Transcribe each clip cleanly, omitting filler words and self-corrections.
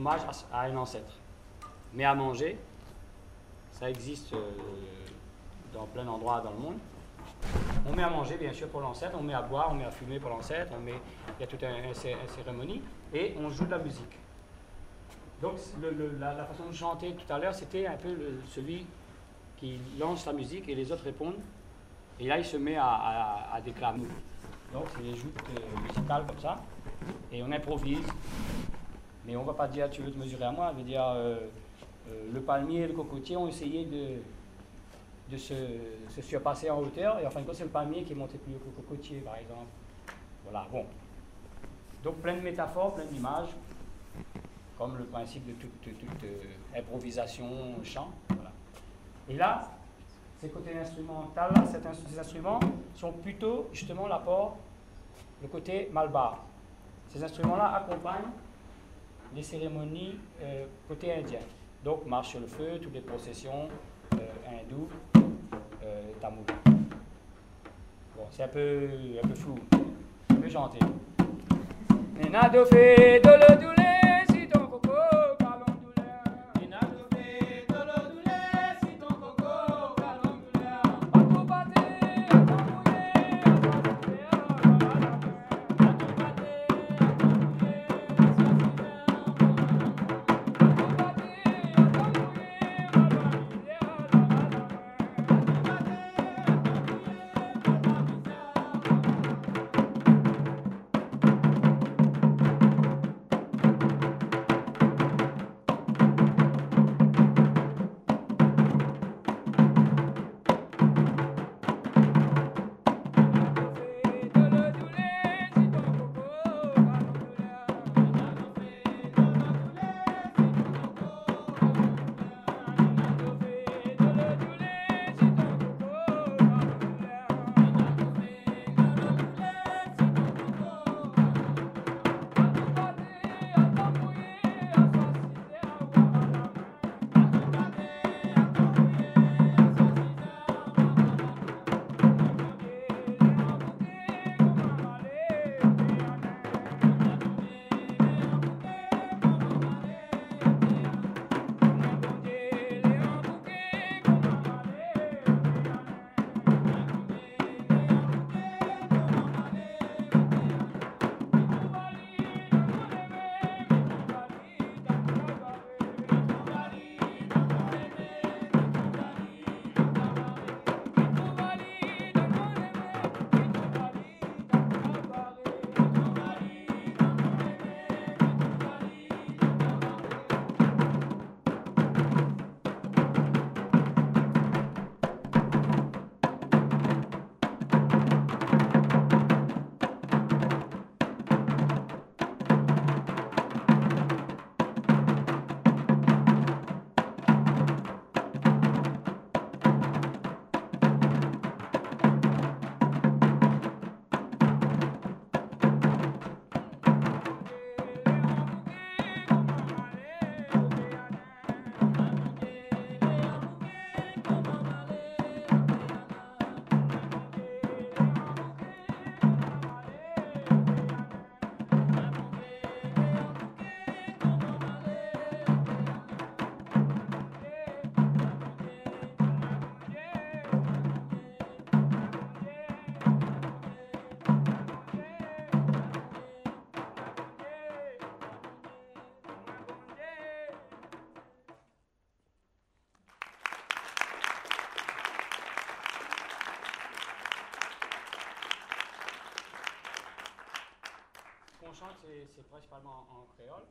hommage à un ancêtre. Mais à manger, ça existe dans plein d'endroits dans le monde. On met à manger, bien sûr, pour l'ancêtre, on met à boire, on met à fumer pour l'ancêtre, il y a toute une cérémonie, et on joue de la musique. Donc la façon de chanter tout à l'heure, c'était un peu celui qui lance la musique et les autres répondent. Et là, il se met à déclamer. Donc, c'est des joutes musicales comme ça. Et on improvise. Mais on ne va pas dire, tu veux te mesurer à moi. On va dire, le palmier et le cocotier ont essayé de se surpasser en hauteur. Et en fin de compte, c'est le palmier qui est monté plus haut que le cocotier, par exemple. Voilà, bon. Donc, plein de métaphores, plein d'images. Comme le principe de toute improvisation, chant. Voilà. Et là, ces côtés instrumental, ces instruments sont plutôt justement l'apport, le côté malbar. Ces instruments-là accompagnent les cérémonies côté indien. Donc, marche sur le feu, toutes les processions hindoues, tamoul. Bon, c'est un peu flou, un peu chanté. Nado fait de le doulé. qu'on chante, c'est principalement en créole.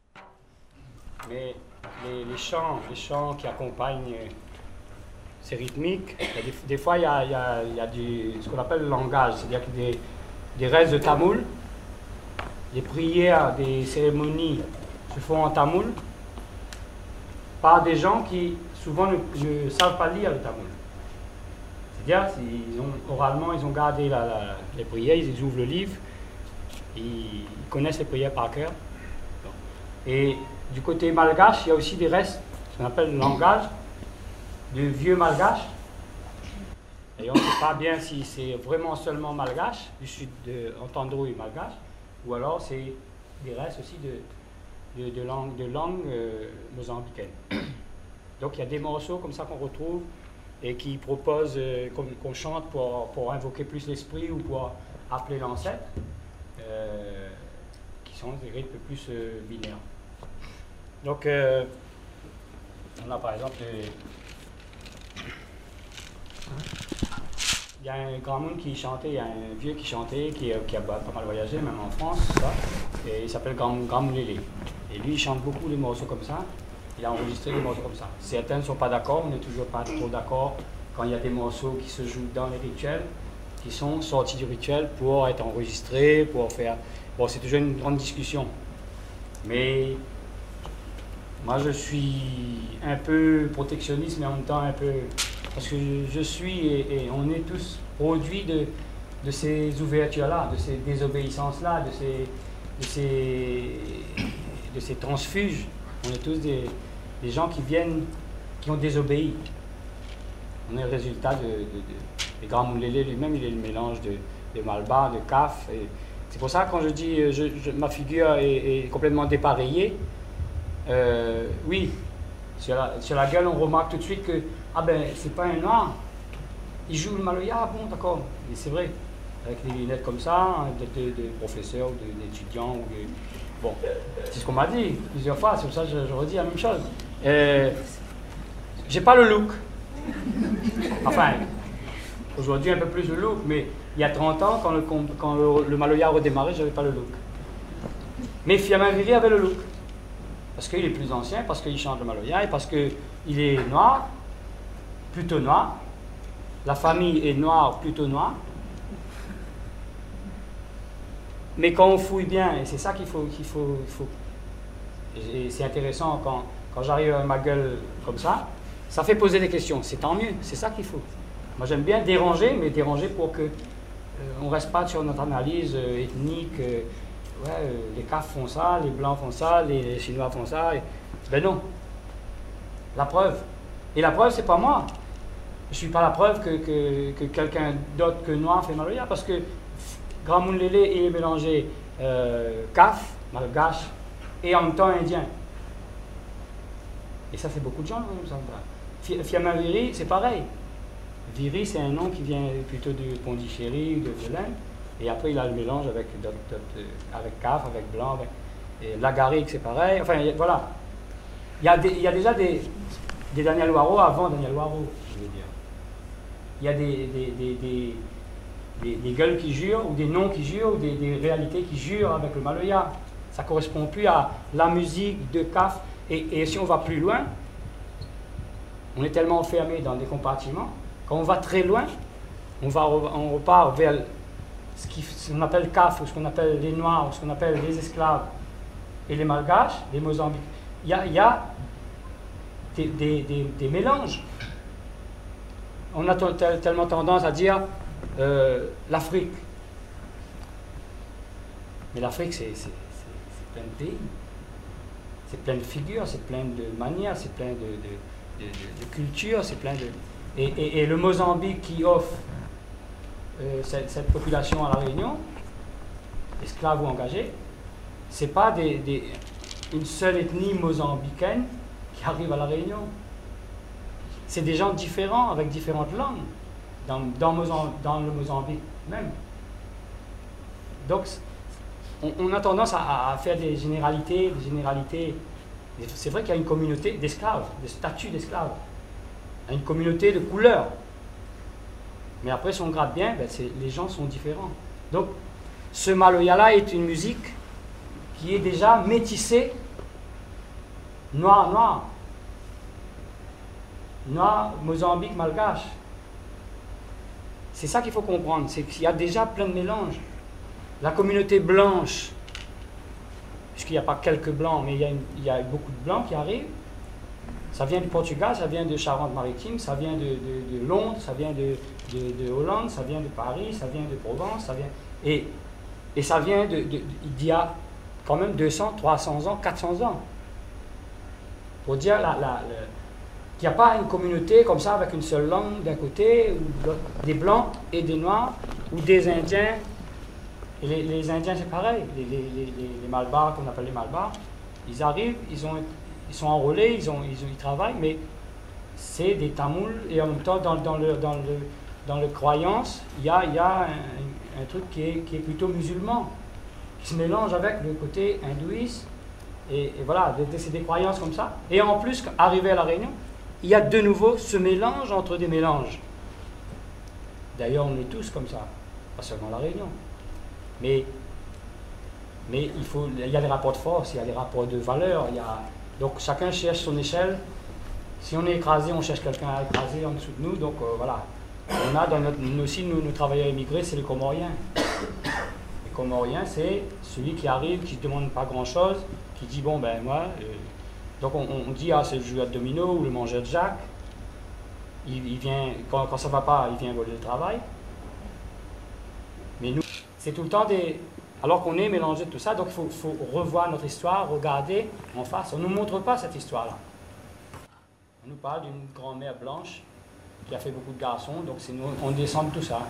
Mais les chants qui accompagnent ces rythmiques, des fois il y a ce qu'on appelle le langage, c'est-à-dire que des restes de tamoul, les prières, des cérémonies se font en tamoul par des gens qui souvent ne savent pas lire le tamoul. C'est-à-dire, oralement, ils ont gardé les prières, ils ouvrent le livre, ils connaissent les prières par cœur. Et du côté malgache, il y a aussi des restes, ce qu'on appelle le langage, du vieux malgache. Et on ne sait pas bien si c'est vraiment seulement malgache, du sud de Entendrouille malgache, ou alors c'est des restes aussi de langue mozambicaine. Donc il y a des morceaux comme ça qu'on retrouve et qui proposent qu'on chante pour invoquer plus l'esprit ou pour appeler l'ancêtre, qui sont des rythmes plus binaires. Donc on a par exemple il y a un grand monde qui chantait, il y a un vieux qui chantait, qui a pas mal voyagé, même en France, ça, et il s'appelle Grand Moulélé. Et lui, il chante beaucoup les morceaux comme ça. Il a enregistré des morceaux comme ça. Certains ne sont pas d'accord, on n'est toujours pas trop d'accord quand il y a des morceaux qui se jouent dans les rituels, qui sont sortis du rituel pour être enregistrés, pour faire... Bon, c'est toujours une grande discussion. Mais moi, je suis un peu protectionniste, mais en même temps un peu... Parce que je suis, et on est tous produits de ces ouvertures-là, de ces désobéissances-là, de ces transfuges. On est tous des gens qui ont désobéi. On est le résultat de Grand Moulélé lui-même, il est le mélange de Malbar, de Kaf. C'est pour ça que quand je dis ma figure est complètement dépareillée, oui, sur la gueule, on remarque tout de suite que ah ben, c'est pas un noir. Il joue le maloya, ah bon, d'accord. Et c'est vrai, avec des lunettes comme ça, de professeurs ou d'étudiants. Bon, c'est ce qu'on m'a dit plusieurs fois, c'est pour ça que je redis la même chose. J'ai pas le look. Enfin, aujourd'hui un peu plus le look, mais il y a 30 ans, quand le maloya a redémarré, j'avais pas le look. Mais Fiamma Vivi avait le look. Parce qu'il est plus ancien, parce qu'il chante le maloya, et parce qu'il est noir, plutôt noir. La famille est noire, plutôt noire. Mais quand on fouille bien, et c'est ça qu'il faut... Et c'est intéressant quand j'arrive à ma gueule comme ça fait poser des questions. C'est tant mieux, c'est ça qu'il faut. Moi j'aime bien déranger, mais déranger pour que on ne reste pas sur notre analyse ethnique. Les Kaf font ça, les Blancs font ça, les Chinois font ça. Ben non. La preuve. Et la preuve, c'est pas moi. Je ne suis pas la preuve que quelqu'un d'autre que noir fait maloya, parce que Grand Moulélé est mélangé Kaf, malgache, et en même temps indien. Et ça fait beaucoup de gens, ça. Fiamma Vivi, c'est pareil. Viri, c'est un nom qui vient plutôt du Pondichéry ou de l'Inde. Et après, il a le mélange avec Kaf, avec Blanc, et Lagaric, c'est pareil. Enfin, voilà. Il y a déjà des Daniel Waro avant Daniel Waro, je veux dire. Il y a des gueules qui jurent, ou des noms qui jurent, ou des réalités qui jurent avec le maloya. Ça ne correspond plus à la musique de Kaf. Et si on va plus loin, on est tellement enfermé dans des compartiments, quand on va très loin, on repart vers ce qu'on appelle Kaf, ou ce qu'on appelle les Noirs, ou ce qu'on appelle les esclaves, et les Malgaches, les Mozambiques. Il y a des mélanges. On a tellement tendance à dire l'Afrique. Mais l'Afrique, c'est plein de pays. C'est plein de figures, c'est plein de manières, c'est plein de cultures, c'est plein de... Et le Mozambique qui offre cette population à La Réunion, esclaves ou engagés, c'est pas une seule ethnie mozambicaine qui arrive à La Réunion. C'est des gens différents, avec différentes langues, dans le Mozambique même. Donc, on a tendance à faire des généralités. C'est vrai qu'il y a une communauté d'esclaves, des statuts d'esclaves. Il y a une communauté de couleurs. Mais après, si on gratte bien, les gens sont différents. Donc, ce maloya-là est une musique qui est déjà métissée, noir, Mozambique, malgache. C'est ça qu'il faut comprendre, c'est qu'il y a déjà plein de mélanges. La communauté blanche, puisqu'il n'y a pas quelques blancs, mais il y a beaucoup de blancs qui arrivent, ça vient du Portugal, ça vient de Charente-Maritime, ça vient de Londres, ça vient de Hollande, ça vient de Paris, ça vient de Provence, ça vient... Et ça vient d'il y a quand même 200, 300 ans, 400 ans. Pour dire qu'il n'y a pas une communauté comme ça avec une seule langue d'un côté, ou des blancs et des noirs, ou des indiens. Et les indiens, c'est pareil. Les Malbars, qu'on appelle les Malbars, Ils arrivent, ils sont enrôlés, ils travaillent, mais c'est des Tamouls, et en même temps, dans le croyance, il y a un truc qui est plutôt musulman, qui se mélange avec le côté hindouiste, et voilà, c'est des croyances comme ça. Et en plus, arrivé à La Réunion, il y a de nouveau ce mélange entre des mélanges. D'ailleurs, on est tous comme ça, pas seulement La Réunion. Mais il y a des rapports de force, il y a des rapports de valeur, donc chacun cherche son échelle. Si on est écrasé, on cherche quelqu'un à écraser en dessous de nous, donc voilà. On a aussi nos travailleurs immigrés, c'est les Comoriens. Les Comoriens, c'est celui qui arrive, qui ne demande pas grand-chose, qui dit, bon ben moi... donc on dit, ah c'est le joueur de domino ou le mangeur de Jacques. Il vient, quand ça ne va pas, il vient voler le travail. Mais nous, c'est tout le temps des... Alors qu'on est mélangé de tout ça, donc il faut revoir notre histoire, regarder en face. On ne nous montre pas cette histoire-là. On nous parle d'une grand-mère blanche qui a fait beaucoup de garçons, donc on descend de tout ça.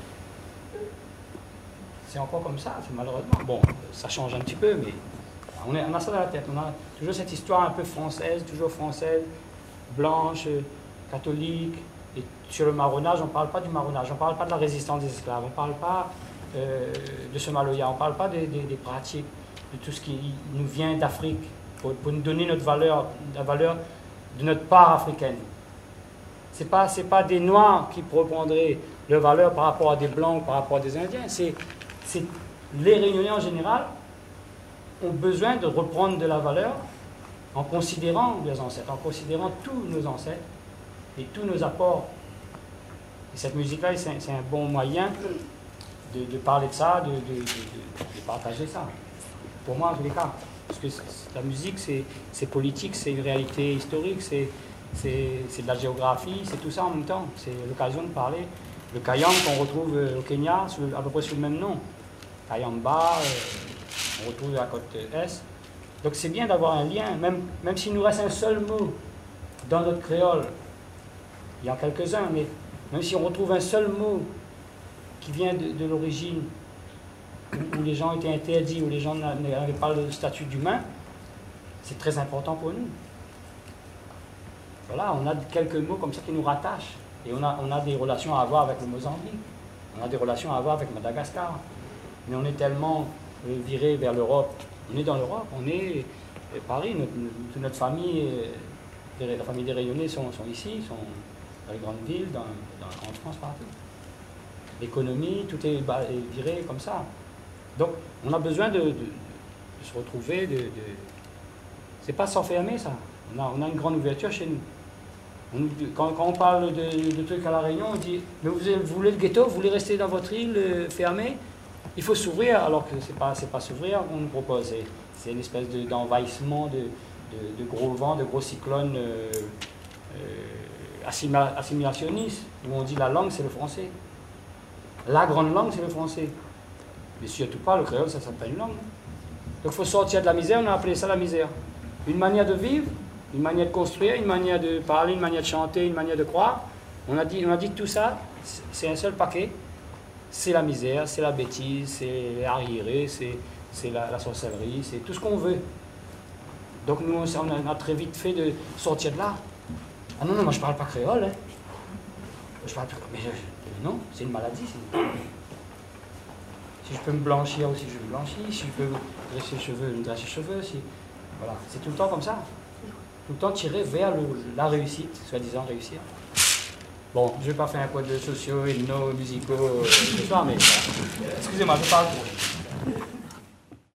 C'est encore comme ça, c'est malheureusement. Bon, ça change un petit peu, mais on a ça dans la tête. On a toujours cette histoire un peu française, toujours française, blanche, catholique. Et sur le marronnage, on ne parle pas du marronnage, on ne parle pas de la résistance des esclaves, on ne parle pas de ce Maloya, on ne parle pas des pratiques, de tout ce qui nous vient d'Afrique, pour nous donner notre valeur, la valeur de notre part africaine. Ce n'est pas des Noirs qui proprendraient leur valeur par rapport à des Blancs ou par rapport à des Indiens. C'est les Réunionnais en général ont besoin de reprendre de la valeur en considérant leurs ancêtres, en considérant tous nos ancêtres et tous nos apports. Et cette musique-là, c'est un bon moyen de parler de ça, de partager ça. Pour moi, en tous les cas. Parce que la musique, c'est politique, c'est une réalité historique, c'est de la géographie, c'est tout ça en même temps. C'est l'occasion de parler. Le Kayam qu'on retrouve au Kenya, à peu près sous le même nom. Kayamba, on retrouve à la côte Est. Donc c'est bien d'avoir un lien, même s'il nous reste un seul mot dans notre créole. Il y en a quelques-uns, mais même si on retrouve un seul mot qui vient de l'origine, où les gens étaient interdits, où les gens n'avaient pas le statut d'humain, c'est très important pour nous. Voilà, on a quelques mots comme ça qui nous rattachent. Et on a des relations à avoir avec le Mozambique, on a des relations à avoir avec Madagascar. Mais on est tellement viré vers l'Europe. On est dans l'Europe, on est Paris, toute notre famille, la famille des Réunionnais sont ici, sont dans les grandes villes, en France, partout. L'économie, tout est viré comme ça. Donc, on a besoin de se retrouver, c'est pas s'enfermer, ça. On a une grande ouverture chez nous. Quand on parle de trucs à La Réunion, on dit, mais vous voulez le ghetto, vous voulez rester dans votre île fermée? Il faut s'ouvrir, alors que c'est pas s'ouvrir qu'on nous propose. C'est une espèce d'envahissement de gros vents, de gros cyclones assimilationnistes, où on dit la langue, c'est le français. La grande langue, c'est le français. Mais surtout pas, le créole, ça s'appelle une langue. Donc il faut sortir de la misère, on a appelé ça la misère. Une manière de vivre, une manière de construire, une manière de parler, une manière de chanter, une manière de croire. On a dit que tout ça, c'est un seul paquet. C'est la misère, c'est la bêtise, c'est l'arriéré, c'est la sorcellerie, c'est tout ce qu'on veut. Donc nous, on a très vite fait de sortir de là. Ah non, moi je parle pas créole. Hein. Je parle pas... Mais non, c'est une maladie. Si je peux me blanchir aussi, je me blanchis. Si je peux dresser les cheveux, je me dresse les cheveux. Voilà, c'est tout le temps comme ça. Tout le temps tiré vers la réussite, soi-disant réussir. Bon, je ne vais pas faire un point de sociaux, ethno, musicaux ce soir, mais excusez-moi, je parle trop.